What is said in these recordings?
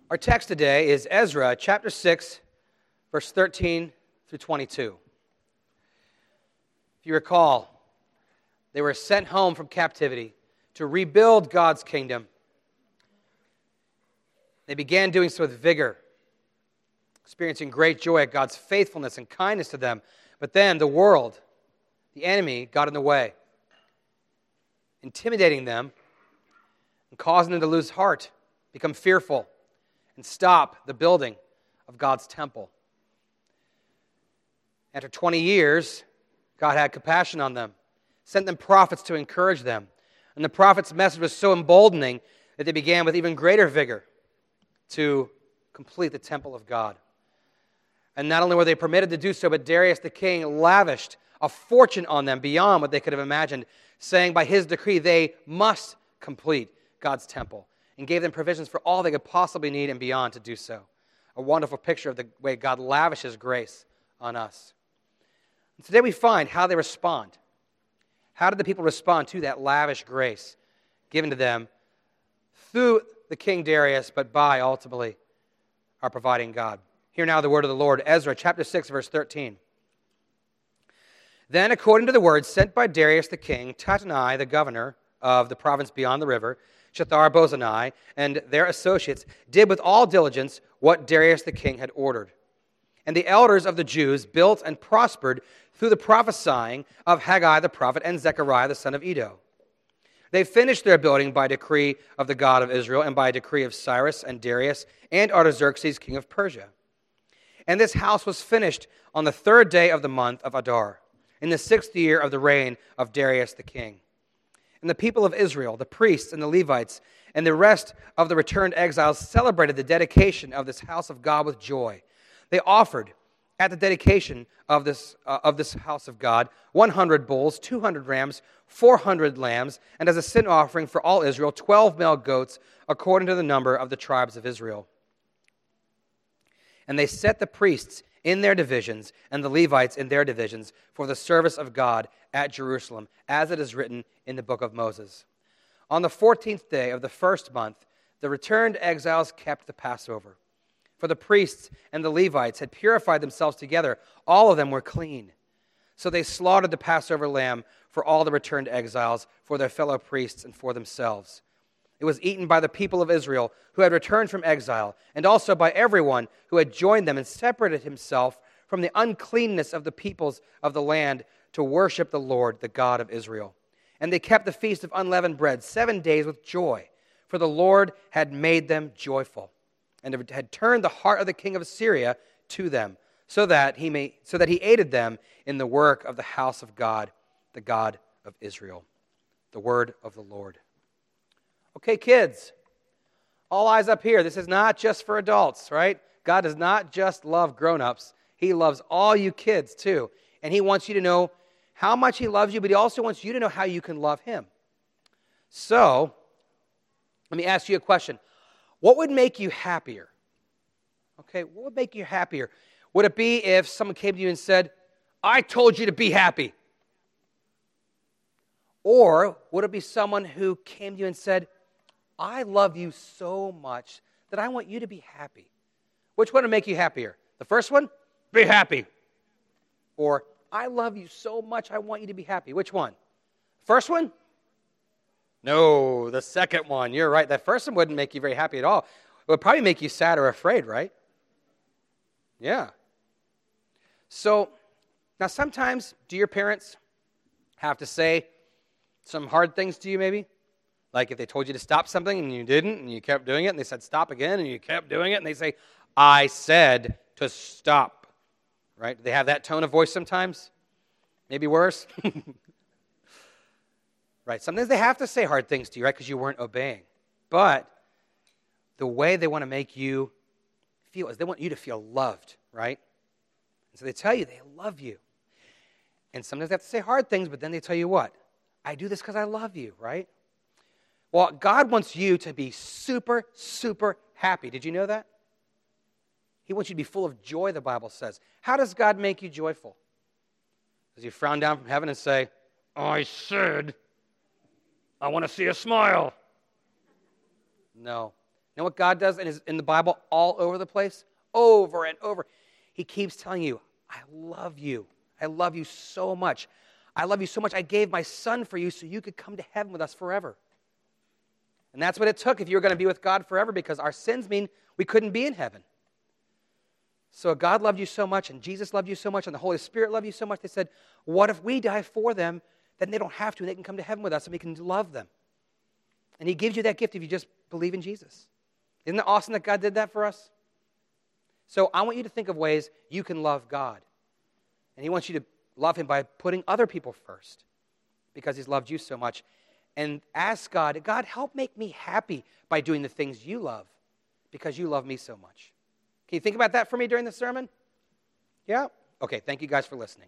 Our text today is Ezra chapter 6, verse 13 through 22. If you recall, they were sent home from captivity to rebuild God's kingdom. They began doing so with vigor, experiencing great joy at God's faithfulness and kindness to them. But then the world, the enemy, got in the way, intimidating them and causing them to lose heart, become fearful, and stop the building of God's temple. After 20 years, God had compassion on them, sent them prophets to encourage them. And the prophet's message was so emboldening that they began with even greater vigor to complete the temple of God. And not only were they permitted to do so, but Darius the king lavished a fortune on them beyond what they could have imagined, saying by his decree they must complete God's temple, and gave them provisions for all they could possibly need and beyond to do so. A wonderful picture of the way God lavishes grace on us. And today we find how they respond. How did the people respond to that lavish grace given to them through the King Darius, but by, ultimately, our providing God? Hear now the word of the Lord, Ezra chapter 6, verse 13. Then, according to the word sent by Darius the king, Tattenai, the governor of the province beyond the river, Shethar-bozenai, and their associates did with all diligence what Darius the king had ordered. And the elders of the Jews built and prospered through the prophesying of Haggai the prophet and Zechariah the son of Iddo. They finished their building by decree of the God of Israel and by decree of Cyrus and Darius and Artaxerxes king of Persia. And this house was finished on the 3rd day of the month of Adar, in the 6th year of the reign of Darius the king. And the people of Israel, the priests and the Levites, and the rest of the returned exiles celebrated the dedication of this house of God with joy. They offered at the dedication of this house of God 100 bulls, 200 rams, 400 lambs, and as a sin offering for all Israel, 12 male goats, according to the number of the tribes of Israel. And they set the priests in their divisions and the Levites in their divisions for the service of God at Jerusalem, as it is written in the book of Moses. On the 14th day of the 1st month, the returned exiles kept the Passover. For the priests and the Levites had purified themselves together. All of them were clean. So they slaughtered the Passover lamb for all the returned exiles, for their fellow priests and for themselves. It was eaten by the people of Israel who had returned from exile, and also by everyone who had joined them and separated himself from the uncleanness of the peoples of the land to worship the Lord, the God of Israel. And they kept the feast of unleavened bread 7 days with joy, for the Lord had made them joyful, and had turned the heart of the king of Assyria to them, so that he aided them in the work of the house of God, the God of Israel. The word of the Lord. Okay, kids, all eyes up here. This is not just for adults, right? God does not just love grown-ups. He loves all you kids, too. And He wants you to know how much He loves you, but He also wants you to know how you can love Him. So, let me ask you a question. What would make you happier? Okay, what would make you happier? Would it be if someone came to you and said, I told you to be happy? Or would it be someone who came to you and said, I love you so much that I want you to be happy? Which one would make you happier? The first one? Be happy. Or, I love you so much, I want you to be happy. Which one? First one? No, the second one. You're right. That first one wouldn't make you very happy at all. It would probably make you sad or afraid, right? Yeah. So, now sometimes, do your parents have to say some hard things to you maybe? Like if they told you to stop something and you didn't, and you kept doing it, and they said stop again, and you kept doing it, and they say, I said to stop. Right? Do they have that tone of voice sometimes? Maybe worse? Right? Sometimes they have to say hard things to you, right? Because you weren't obeying. But the way they want to make you feel is they want you to feel loved, right? And so they tell you they love you. And sometimes they have to say hard things, but then they tell you what? I do this because I love you, right? Well, God wants you to be super, super happy. Did you know that? He wants you to be full of joy, the Bible says. How does God make you joyful? Does He frown down from heaven and say, I said, I want to see a smile? No. You know what God does in the Bible all over the place? Over and over. He keeps telling you, I love you. I love you so much. I love you so much. I gave my son for you so you could come to heaven with us forever. And that's what it took if you were going to be with God forever, because our sins mean we couldn't be in heaven. So God loved you so much, and Jesus loved you so much, and the Holy Spirit loved you so much, they said, what if we die for them? Then they don't have to, and they can come to heaven with us, and we can love them. And he gives you that gift if you just believe in Jesus. Isn't it awesome that God did that for us? So I want you to think of ways you can love God. And he wants you to love him by putting other people first, because he's loved you so much. And ask God, God, help make me happy by doing the things you love, because you love me so much. Can you think about that for me during the sermon? Yeah? Okay, thank you guys for listening.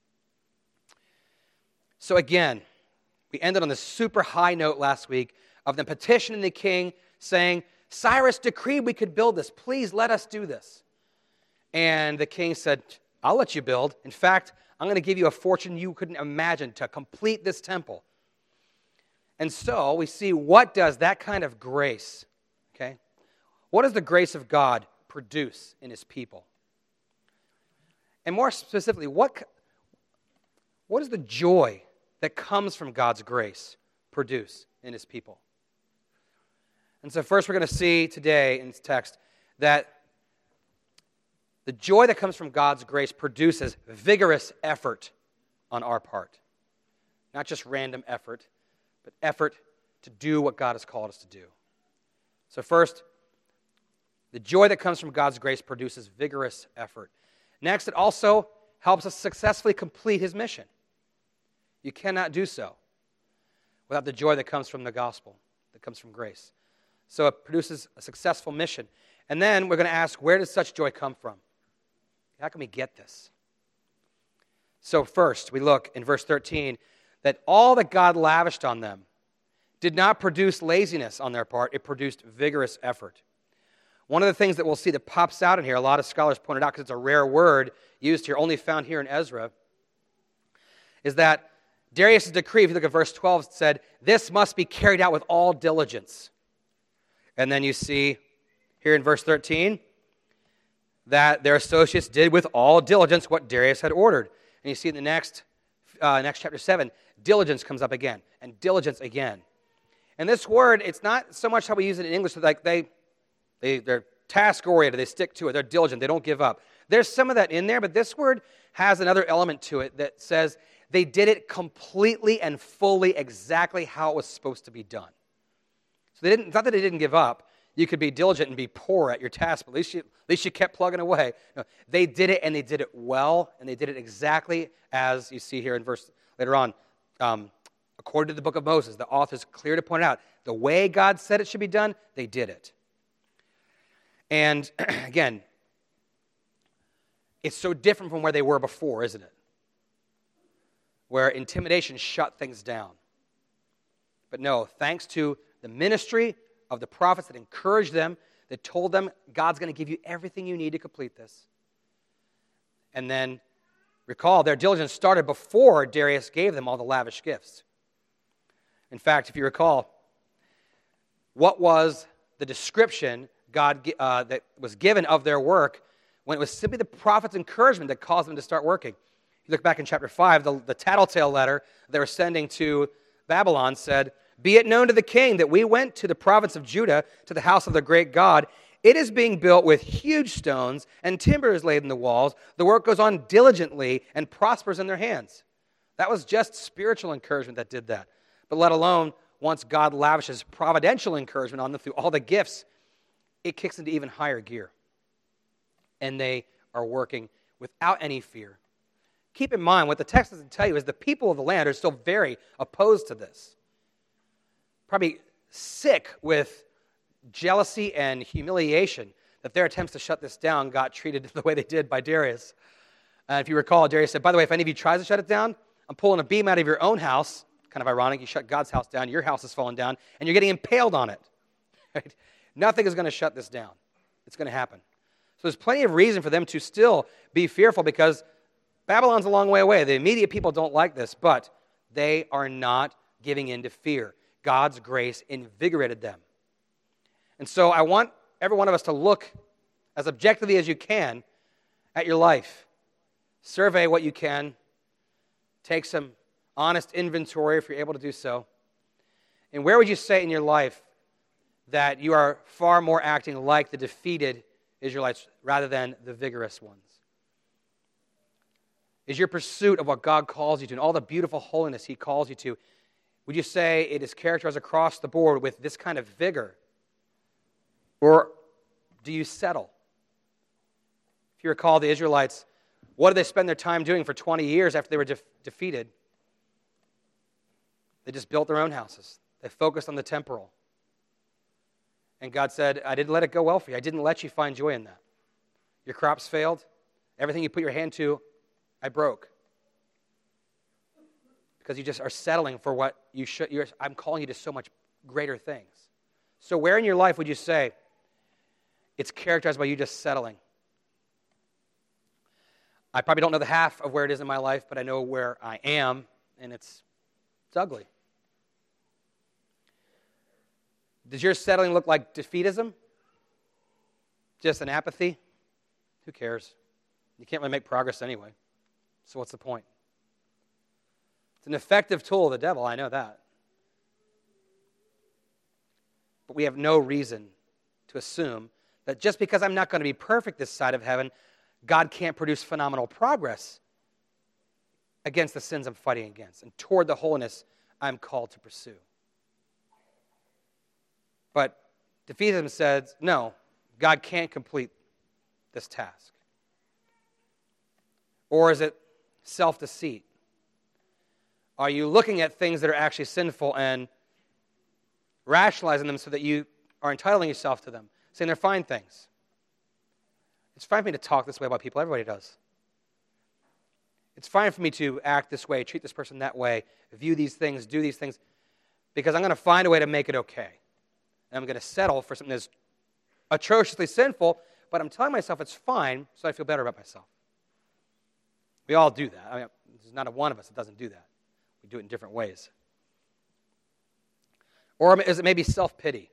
So again, we ended on this super high note last week of them petitioning the king, saying, Cyrus decreed we could build this. Please let us do this. And the king said, I'll let you build. In fact, I'm going to give you a fortune you couldn't imagine to complete this temple. And so we see, what does that kind of grace, okay? What does the grace of God produce in his people? And more specifically, what does the joy that comes from God's grace produce in his people? And so first we're going to see today in this text that the joy that comes from God's grace produces vigorous effort on our part. Not just random effort, but effort to do what God has called us to do. So first, the joy that comes from God's grace produces vigorous effort. Next, it also helps us successfully complete his mission. You cannot do so without the joy that comes from the gospel, that comes from grace. So it produces a successful mission. And then we're going to ask, where does such joy come from? How can we get this? So first, we look in verse 13 that all that God lavished on them did not produce laziness on their part. It produced vigorous effort. One of the things that we'll see that pops out in here, a lot of scholars pointed out because it's a rare word used here, only found here in Ezra, is that Darius' decree, if you look at verse 12, it said, this must be carried out with all diligence. And then you see here in verse 13 that their associates did with all diligence what Darius had ordered. And you see in the next chapter 7, diligence comes up again, and diligence again. And this word, it's not so much how we use it in English, like they're task-oriented, they stick to it, they're diligent, they don't give up. There's some of that in there, but this word has another element to it that says they did it completely and fully exactly how it was supposed to be done. So it's not that they didn't give up. You could be diligent and be poor at your task, but at least you kept plugging away. No, they did it, and they did it well, and they did it exactly as you see here in verse later on. According to the book of Moses, the author's clear to point out, the way God said it should be done, they did it. And again, it's so different from where they were before, isn't it? Where intimidation shut things down. But no, thanks to the ministry of the prophets that encouraged them, that told them, God's going to give you everything you need to complete this. And then, recall, their diligence started before Darius gave them all the lavish gifts. In fact, if you recall, what was the description that was given of their work when it was simply the prophet's encouragement that caused them to start working? If you look back in chapter 5, the tattletale letter they were sending to Babylon said, be it known to the king that we went to the province of Judah, to the house of the great God. It is being built with huge stones, and timber is laid in the walls. The work goes on diligently and prospers in their hands. That was just spiritual encouragement that did that. But let alone, once God lavishes providential encouragement on them through all the gifts, it kicks into even higher gear. And they are working without any fear. Keep in mind, what the text doesn't tell you is the people of the land are still very opposed to this. Probably sick with jealousy and humiliation that their attempts to shut this down got treated the way they did by Darius. If you recall, Darius said, by the way, if any of you tries to shut it down, I'm pulling a beam out of your own house. Kind of ironic, you shut God's house down, your house is falling down, and you're getting impaled on it. Right? Nothing is going to shut this down. It's going to happen. So there's plenty of reason for them to still be fearful because Babylon's a long way away. The immediate people don't like this, but they are not giving in to fear. God's grace invigorated them. And so I want every one of us to look as objectively as you can at your life. Survey what you can. Take some honest inventory if you're able to do so. And where would you say in your life that you are far more acting like the defeated Israelites rather than the vigorous ones? Is your pursuit of what God calls you to and all the beautiful holiness He calls you to, would you say it is characterized across the board with this kind of vigor? Or do you settle? If you recall the Israelites, what did they spend their time doing for 20 years after they were defeated? They just built their own houses. They focused on the temporal. And God said, I didn't let it go well for you. I didn't let you find joy in that. Your crops failed. Everything you put your hand to, I broke. Because you just are settling for what you should. I'm calling you to so much greater things. So where in your life would you say it's characterized by you just settling? I probably don't know the half of where it is in my life, but I know where I am, and it's ugly. Does your settling look like defeatism? Just an apathy? Who cares? You can't really make progress anyway. So what's the point? It's an effective tool of the devil, I know that. But we have no reason to assume that just because I'm not going to be perfect this side of heaven, God can't produce phenomenal progress against the sins I'm fighting against and toward the holiness I'm called to pursue. But defeatism says, no, God can't complete this task. Or is it self-deceit? Are you looking at things that are actually sinful and rationalizing them so that you are entitling yourself to them, saying they're fine things? It's fine for me to talk this way about people. Everybody does. It's fine for me to act this way, treat this person that way, view these things, do these things, because I'm going to find a way to make it okay. And I'm going to settle for something that's atrociously sinful, but I'm telling myself it's fine so I feel better about myself. We all do that. I mean, there's not a one of us that doesn't do that. We do it in different ways. Or is it maybe self-pity?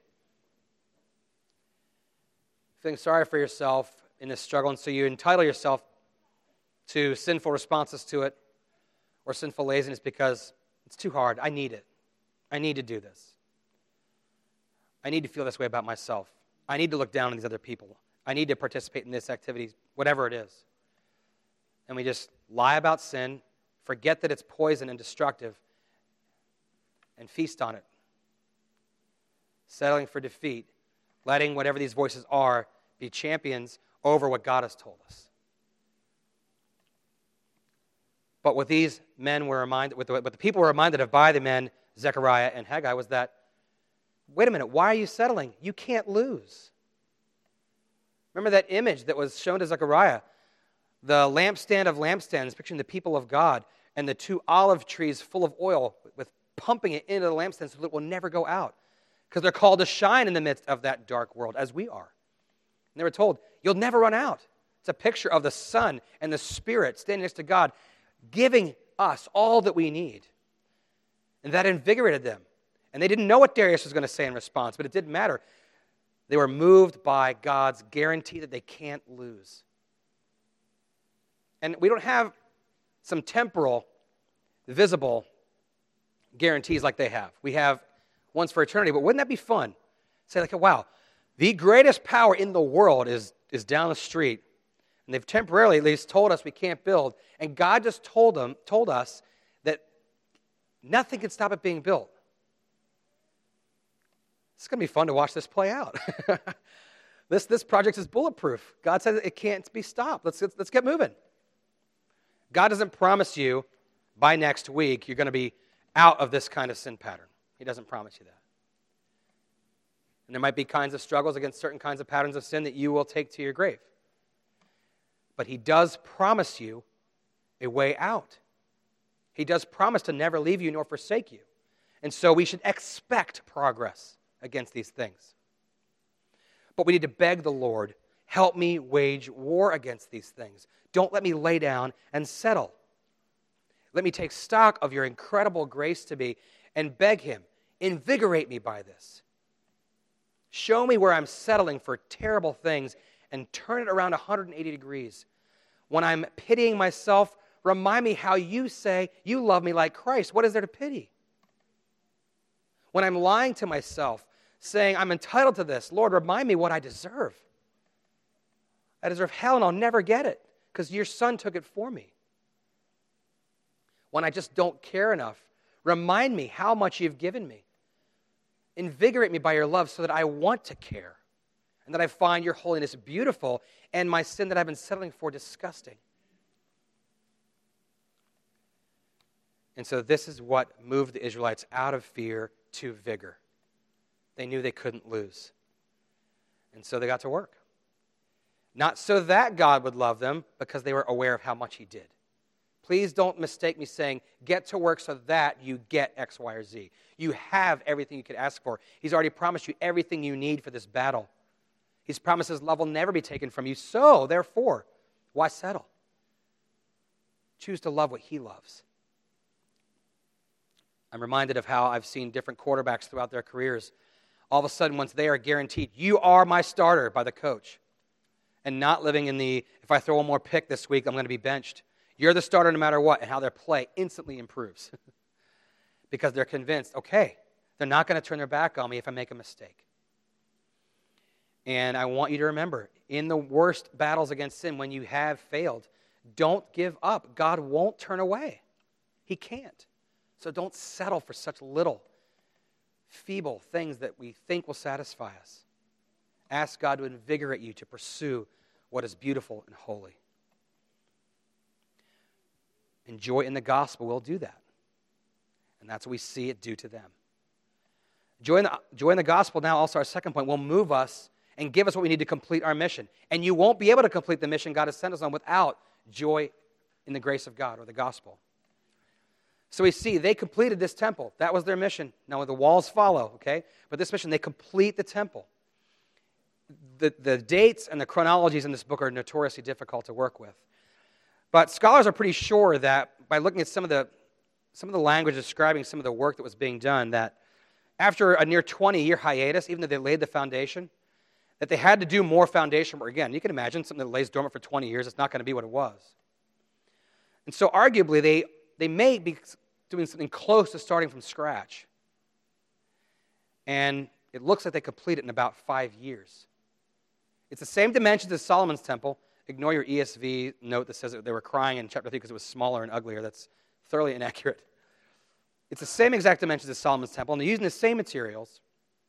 Feeling sorry for yourself in this struggle, and so you entitle yourself to sinful responses to it or sinful laziness because it's too hard. I need it. I need to do this. I need to feel this way about myself. I need to look down on these other people. I need to participate in this activity, whatever it is. And we just lie about sin, forget that it's poison and destructive, and feast on it. Settling for defeat, letting whatever these voices are be champions over what God has told us. But what these men were reminded, what the people were reminded of by the men, Zechariah and Haggai, was that, wait a minute, why are you settling? You can't lose. Remember that image that was shown to Zechariah, the lampstand of lampstands, picturing the people of God, and the two olive trees full of oil, with pumping it into the lampstand so that it will never go out, because they're called to shine in the midst of that dark world, as we are. And they were told, you'll never run out. It's a picture of the Son and the Spirit standing next to God, giving us all that we need. And that invigorated them. And they didn't know what Darius was going to say in response, but it didn't matter. They were moved by God's guarantee that they can't lose. And we don't have some temporal, visible guarantees like they have. We have ones for eternity, but wouldn't that be fun? Say like, wow, the greatest power in the world is down the street, and they've temporarily at least told us we can't build, and God just told us that nothing can stop it being built. It's going to be fun to watch this play out. This project is bulletproof. God says it can't be stopped. Let's get moving. God doesn't promise you by next week you're going to be out of this kind of sin pattern. He doesn't promise you that. And there might be kinds of struggles against certain kinds of patterns of sin that you will take to your grave. But He does promise you a way out. He does promise to never leave you nor forsake you. And so we should expect progress against these things. But we need to beg the Lord, help me wage war against these things. Don't let me lay down and settle. Let me take stock of your incredible grace to me and beg Him, invigorate me by this. Show me where I'm settling for terrible things and turn it around 180 degrees. When I'm pitying myself, remind me how you say you love me like Christ. What is there to pity? When I'm lying to myself, saying I'm entitled to this, Lord, remind me what I deserve. I deserve hell and I'll never get it because your son took it for me. When I just don't care enough, remind me how much you've given me. Invigorate me by your love so that I want to care and that I find your holiness beautiful and my sin that I've been settling for disgusting. And so this is what moved the Israelites out of fear to vigor. They knew they couldn't lose. And so they got to work. Not so that God would love them, because they were aware of how much he did. Please don't mistake me saying, get to work so that you get X, Y, or Z. You have everything you could ask for. He's already promised you everything you need for this battle. He's promised his love will never be taken from you. So, therefore, why settle? Choose to love what he loves. I'm reminded of how I've seen different quarterbacks throughout their careers. All of a sudden, once they are guaranteed, you are my starter by the coach, and not living in the, if I throw one more pick this week, I'm going to be benched. You're the starter no matter what, and how their play instantly improves. Because they're convinced, okay, they're not going to turn their back on me if I make a mistake. And I want you to remember, in the worst battles against sin, when you have failed, don't give up. God won't turn away. He can't. So don't settle for such little, feeble things that we think will satisfy us. Ask God to invigorate you to pursue what is beautiful and holy. And joy in the gospel will do that. And that's what we see it do to them. Joy in the gospel, now also our second point, will move us and give us what we need to complete our mission. And you won't be able to complete the mission God has sent us on without joy in the grace of God or the gospel. So we see they completed this temple. That was their mission. Now the walls follow, okay? But this mission, they complete the temple. The dates and the chronologies in this book are notoriously difficult to work with. But scholars are pretty sure that by looking at some of the language describing some of the work that was being done, that after a near 20-year hiatus, even though they laid the foundation, that they had to do more foundation work. Again, you can imagine something that lays dormant for 20 years, it's not going to be what it was. And so arguably, they may be doing something close to starting from scratch. And it looks like they complete it in about 5 years. It's the same dimensions as Solomon's temple. Ignore your ESV note that says that they were crying in chapter 3 because it was smaller and uglier. That's thoroughly inaccurate. It's the same exact dimensions as Solomon's temple, and they're using the same materials.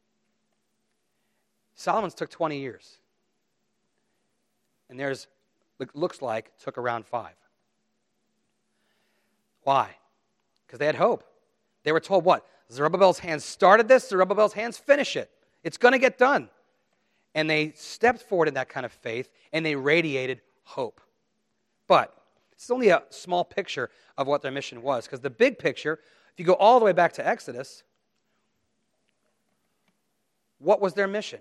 Solomon's took 20 years. And theirs, looks like, took around 5. Why? Because they had hope. They were told what? Zerubbabel's hands started this, Zerubbabel's hands finish it. It's going to get done. And they stepped forward in that kind of faith, and they radiated hope. But it's only a small picture of what their mission was, because the big picture, if you go all the way back to Exodus, what was their mission?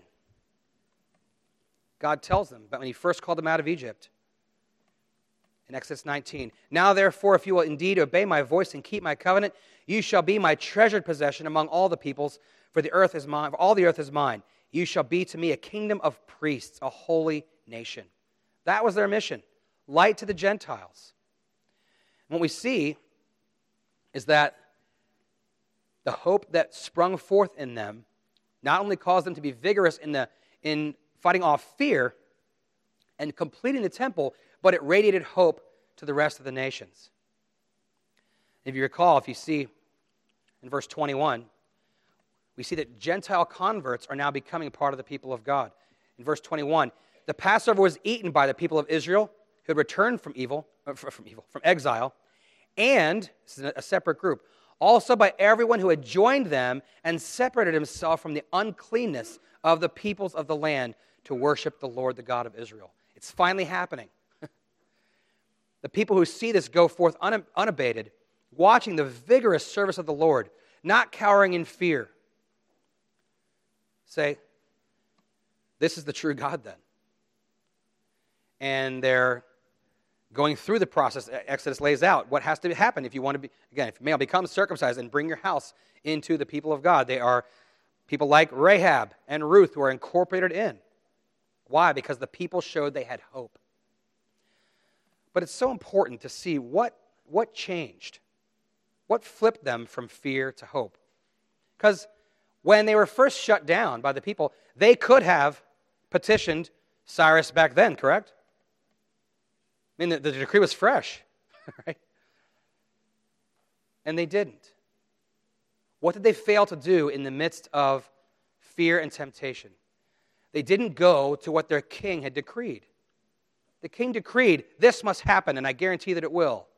God tells them, but when he first called them out of Egypt, in Exodus 19, now therefore, if you will indeed obey my voice and keep my covenant, you shall be my treasured possession among all the peoples, for the earth is mine, for all the earth is mine. You shall be to me a kingdom of priests, a holy nation. That was their mission, light to the Gentiles. And what we see is that the hope that sprung forth in them not only caused them to be vigorous in fighting off fear and completing the temple, but it radiated hope to the rest of the nations. If you recall, if you see in verse 21, we see that Gentile converts are now becoming part of the people of God. In verse 21, the Passover was eaten by the people of Israel who had returned from exile, and, this is a separate group, also by everyone who had joined them and separated himself from the uncleanness of the peoples of the land to worship the Lord, the God of Israel. It's finally happening. The people who see this go forth unabated, watching the vigorous service of the Lord, not cowering in fear, say, this is the true God then. And they're going through the process. Exodus lays out what has to happen if you want to be, again, if male becomes circumcised and bring your house into the people of God. They are People like Rahab and Ruth who are incorporated in. Why? Because the people showed they had hope. But it's so important to see what changed. What flipped them from fear to hope? Because when they were first shut down by the people, they could have petitioned Cyrus back then, correct? I mean, the decree was fresh, right? And they didn't. What did they fail to do in the midst of fear and temptation? They didn't go to what their king had decreed. The king decreed, this must happen, and I guarantee that it will.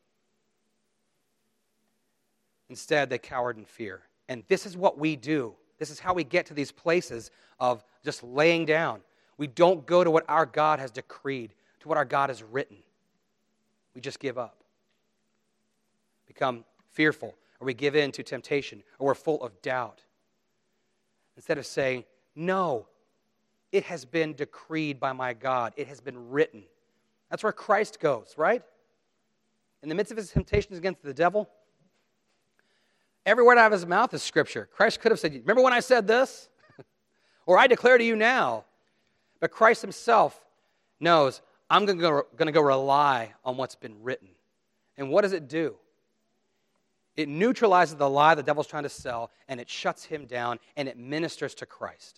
Instead, they cowered in fear. And this is what we do. This is how we get to these places of just laying down. We don't go to what our God has decreed, to what our God has written. We just give up. Become fearful, or we give in to temptation, or we're full of doubt. Instead of saying, no, it has been decreed by my God. It has been written. That's where Christ goes, right? In the midst of his temptations against the devil, every word out of his mouth is Scripture. Christ could have said, remember when I said this? Or I declare to you now. But Christ himself knows, I'm going to go rely on what's been written. And what does it do? It neutralizes the lie the devil's trying to sell, and it shuts him down, and it ministers to Christ.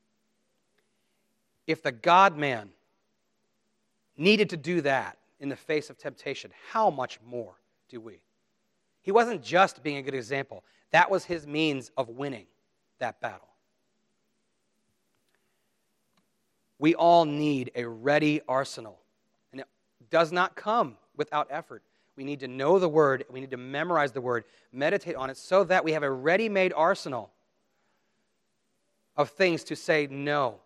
If the God-man needed to do that in the face of temptation, how much more do we? He wasn't just being a good example. That was his means of winning that battle. We all need a ready arsenal, and it does not come without effort. We need to know the Word, we need to memorize the Word, meditate on it, so that we have a ready-made arsenal of things to say, no,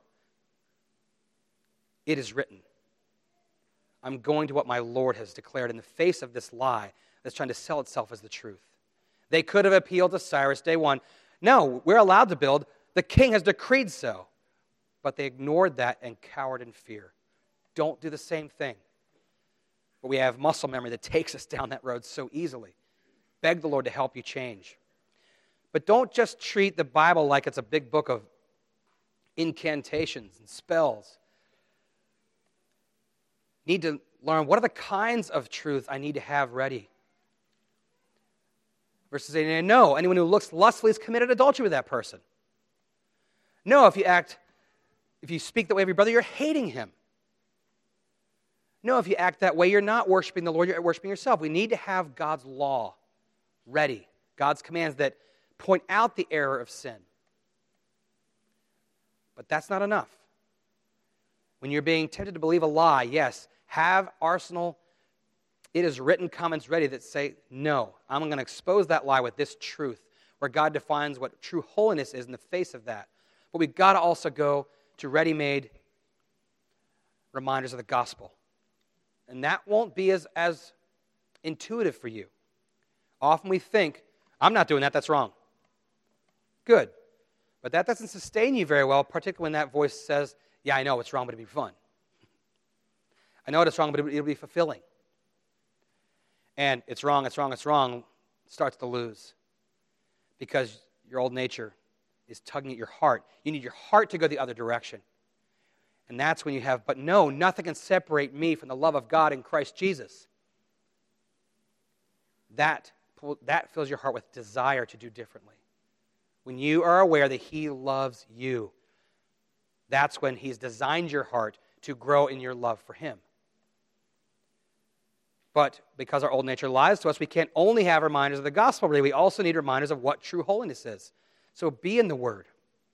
it is written. I'm going to what my Lord has declared in the face of this lie that's trying to sell itself as the truth. They could have appealed to Cyrus day one. No, we're allowed to build. The king has decreed so. But they ignored that and cowered in fear. Don't do the same thing. But we have muscle memory that takes us down that road so easily. Beg the Lord to help you change. But don't just treat the Bible like it's a big book of incantations and spells. Need to learn what are the kinds of truth I need to have ready. Verses 8 and 9, no, anyone who looks lustfully has committed adultery with that person. No, if you speak that way of your brother, you're hating him. No, if you act that way, you're not worshiping the Lord, you're worshiping yourself. We need to have God's law ready, God's commands that point out the error of sin. But that's not enough. When you're being tempted to believe a lie, yes, have arsenal, it is written comments ready that say, no, I'm going to expose that lie with this truth, where God defines what true holiness is in the face of that. But we've got to also go to ready-made reminders of the gospel. And that won't be as intuitive for you. Often we think, I'm not doing that, that's wrong. Good. But that doesn't sustain you very well, particularly when that voice says, yeah, I know it's wrong, but it'll be fun. I know it's wrong, but it'll be fulfilling. And it's wrong starts to lose. Because your old nature is tugging at your heart. You need your heart to go the other direction. And that's when you have, but no, nothing can separate me from the love of God in Christ Jesus. That fills your heart with desire to do differently. When you are aware that He loves you, that's when He's designed your heart to grow in your love for Him. But because our old nature lies to us, we can't only have reminders of the gospel, really. We also need reminders of what true holiness is. So be in the Word.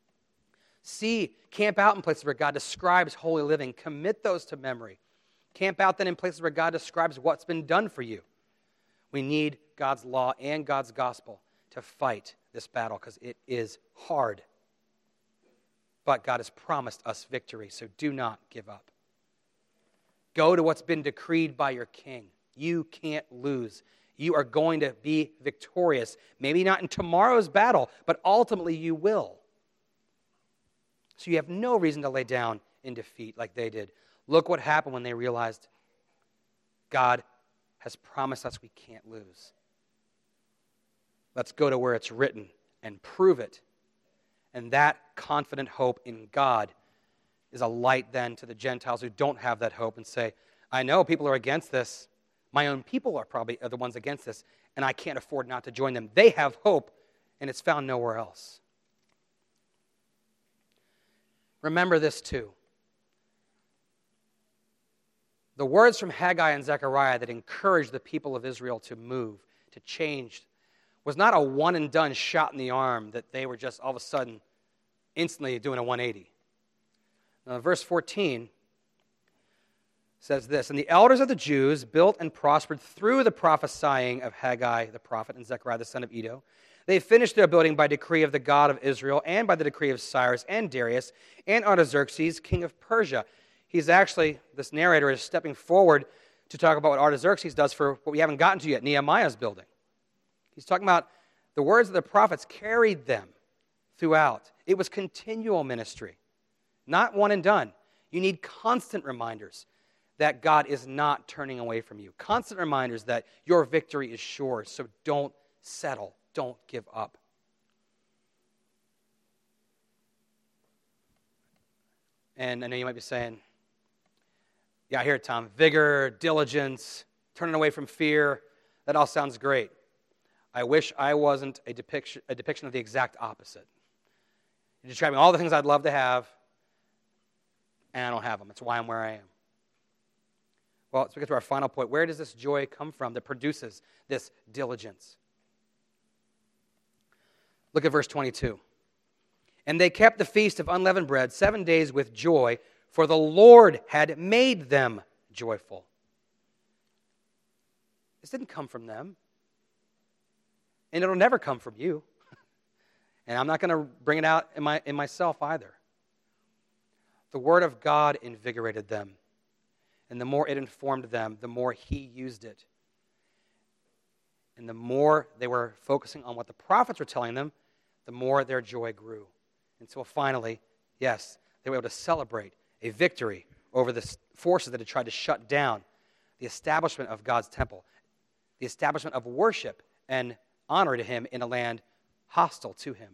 Camp out in places where God describes holy living. Commit those to memory. Camp out then in places where God describes what's been done for you. We need God's law and God's gospel to fight this battle because it is hard. But God has promised us victory, so do not give up. Go to what's been decreed by your King. You can't lose. You are going to be victorious. Maybe not in tomorrow's battle, but ultimately you will. So you have no reason to lay down in defeat like they did. Look what happened when they realized God has promised us we can't lose. Let's go to where it's written and prove it And that confident hope in God is a light then to the Gentiles who don't have that hope and say, I know people are against this. My own people are probably the ones against this, and I can't afford not to join them. They have hope, and it's found nowhere else. Remember this too. The words from Haggai and Zechariah that encouraged the people of Israel to move, to change, was not a one-and-done shot in the arm that they were just all of a sudden instantly doing a 180. Now, verse 14 says this, And the elders of the Jews built and prospered through the prophesying of Haggai the prophet and Zechariah the son of Iddo. They finished their building by decree of the God of Israel and by the decree of Cyrus and Darius and Artaxerxes, king of Persia. He's actually, this narrator is stepping forward to talk about what Artaxerxes does for what we haven't gotten to yet, Nehemiah's building. He's talking about the words of the prophets carried them throughout. It was continual ministry, not one and done. You need constant reminders that God is not turning away from you. Constant reminders that your victory is sure, so don't settle. Don't give up. And I know you might be saying, yeah, I hear it, Tom. Vigor, diligence, turning away from fear, that all sounds great. I wish I wasn't a depiction of the exact opposite. You're describing all the things I'd love to have, and I don't have them. That's why I'm where I am. Well, let's get to our final point. Where does this joy come from that produces this diligence? Look at verse 22. And they kept the feast of unleavened bread 7 days with joy, for the Lord had made them joyful. This didn't come from them. And it'll never come from you. And I'm not going to bring it out in myself either. The Word of God invigorated them. And the more it informed them, the more He used it. And the more they were focusing on what the prophets were telling them, the more their joy grew. Until finally, yes, they were able to celebrate a victory over the forces that had tried to shut down the establishment of God's temple, the establishment of worship and honor to Him in a land hostile to Him.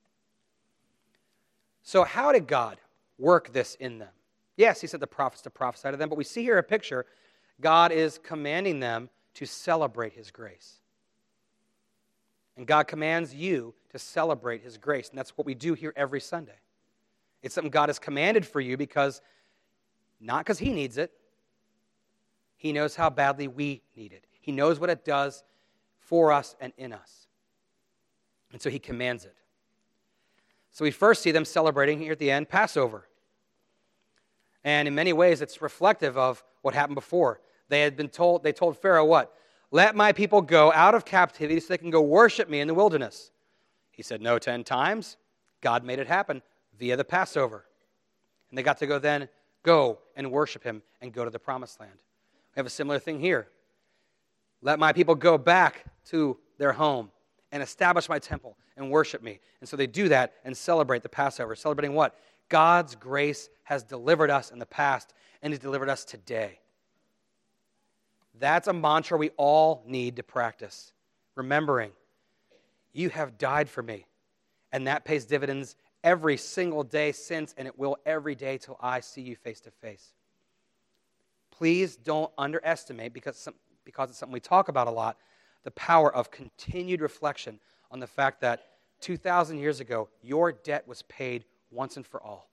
So how did God work this in them? Yes, He said the prophets to prophesy to them, but we see here a picture. God is commanding them to celebrate His grace. And God commands you to celebrate His grace, and that's what we do here every Sunday. It's something God has commanded for you because, not because He needs it, He knows how badly we need it. He knows what it does for us and in us. And so He commands it. So we first see them celebrating here at the end Passover. And in many ways, it's reflective of what happened before. They told Pharaoh what? Let my people go out of captivity so they can go worship me in the wilderness. He said no 10 times. God made it happen via the Passover. And they got to go and worship Him and go to the promised land. We have a similar thing here. Let my people go back to their home and establish my temple and worship me. And so they do that and celebrate the Passover. Celebrating what? God's grace has delivered us in the past and He's delivered us today. That's a mantra we all need to practice. Remembering, you have died for me. And that pays dividends every single day since, and it will every day till I see you face to face. Please don't underestimate, because it's something we talk about a lot, the power of continued reflection on the fact that 2,000 years ago, your debt was paid once and for all.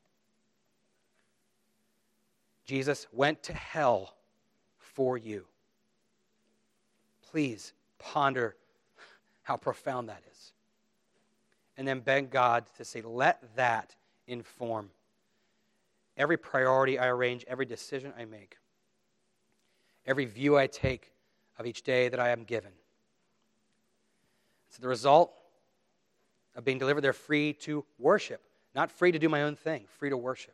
Jesus went to hell for you. Please ponder how profound that is. And then beg God to say, let that inform every priority I arrange, every decision I make, every view I take of each day that I am given. So the result of being delivered, they're free to worship. Not free to do my own thing, free to worship.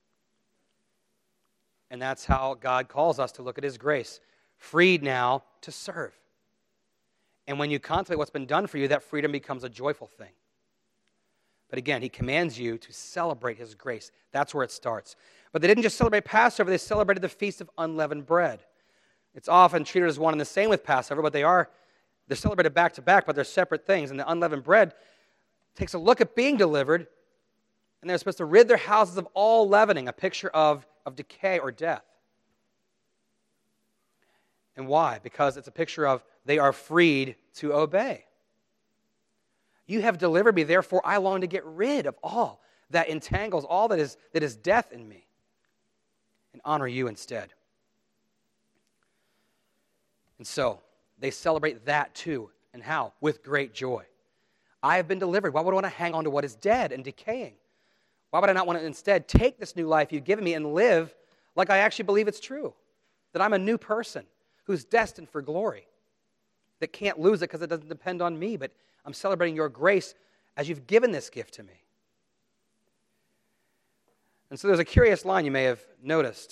And that's how God calls us to look at His grace. Freed now to serve. And when you contemplate what's been done for you, that freedom becomes a joyful thing. But again, He commands you to celebrate His grace. That's where it starts. But they didn't just celebrate Passover, they celebrated the Feast of Unleavened Bread. It's often treated as one and the same with Passover, but they're celebrated back to back, but they're separate things. And the unleavened bread takes a look at being delivered And they're supposed to rid their houses of all leavening, a picture of decay or death. And why? Because it's a picture of they are freed to obey. You have delivered me, therefore I long to get rid of all that entangles, all that is death in me, and honor you instead. And so, they celebrate that too. And how? With great joy. I have been delivered. Why would I want to hang on to what is dead and decaying? Why would I not want to instead take this new life you've given me and live like I actually believe it's true? That I'm a new person who's destined for glory, that can't lose it because it doesn't depend on me, but I'm celebrating your grace as you've given this gift to me. And so there's a curious line you may have noticed.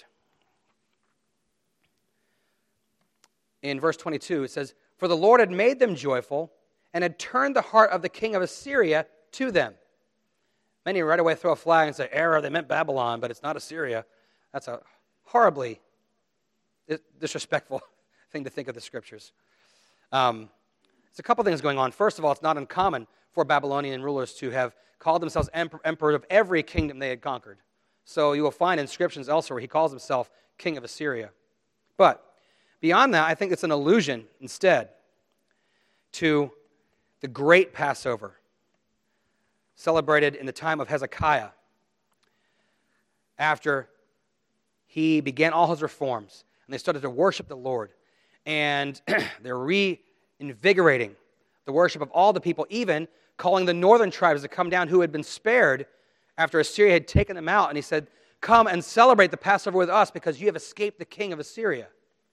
In verse 22, it says, "For the Lord had made them joyful and had turned the heart of the king of Assyria to them." Many right away throw a flag and say, error, they meant Babylon, but it's not Assyria. That's a horribly disrespectful thing to think of the Scriptures. There's a couple things going on. First of all, it's not uncommon for Babylonian rulers to have called themselves emperor of every kingdom they had conquered. So you will find inscriptions elsewhere he calls himself king of Assyria. But beyond that, I think it's an allusion instead to the great Passover celebrated in the time of Hezekiah after he began all his reforms and they started to worship the Lord. And they're reinvigorating the worship of all the people, even calling the northern tribes to come down who had been spared after Assyria had taken them out. And he said, come and celebrate the Passover with us because you have escaped the king of Assyria.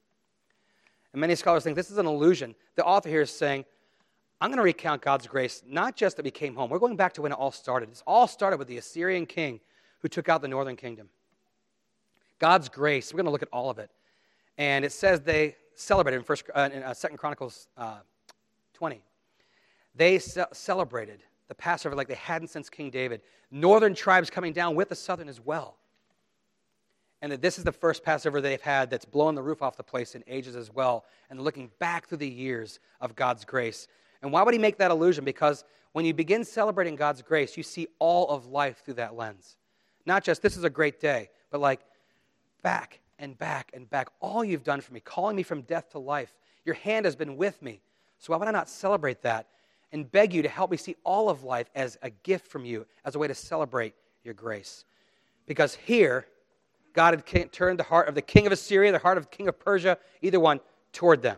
And many scholars think this is an allusion. The author here is saying, I'm going to recount God's grace, not just that we came home. We're going back to when it all started. It all started with the Assyrian king who took out the northern kingdom. God's grace, we're going to look at all of it. And it says they celebrated in 2 Chronicles 20. They celebrated the Passover like they hadn't since King David. Northern tribes coming down with the southern as well. And that this is the first Passover they've had that's blown the roof off the place in ages as well. And looking back through the years of God's grace. And why would he make that allusion? Because when you begin celebrating God's grace, you see all of life through that lens. Not just, this is a great day, but like back and back and back. All you've done for me, calling me from death to life. Your hand has been with me. So why would I not celebrate that and beg you to help me see all of life as a gift from you, as a way to celebrate your grace? Because here, God had turned the heart of the king of Assyria, the heart of the king of Persia, either one, toward them.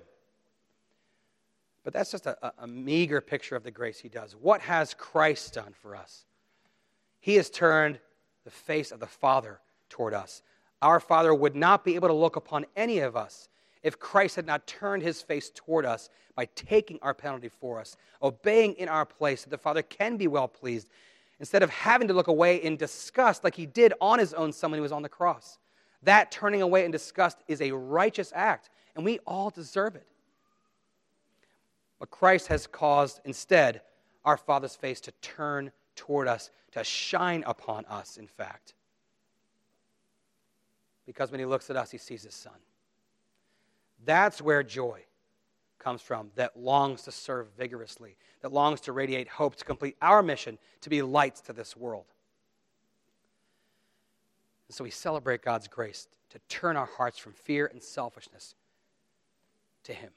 But that's just a meager picture of the grace he does. What has Christ done for us? He has turned the face of the Father toward us. Our Father would not be able to look upon any of us if Christ had not turned his face toward us by taking our penalty for us, obeying in our place, so the Father can be well pleased, instead of having to look away in disgust like he did on his own Son when he was on the cross. That turning away in disgust is a righteous act, and we all deserve it. But Christ has caused, instead, our Father's face to turn toward us, to shine upon us, in fact. Because when he looks at us, he sees his Son. That's where joy comes from, that longs to serve vigorously, that longs to radiate hope, to complete our mission, to be lights to this world. And so we celebrate God's grace to turn our hearts from fear and selfishness to him.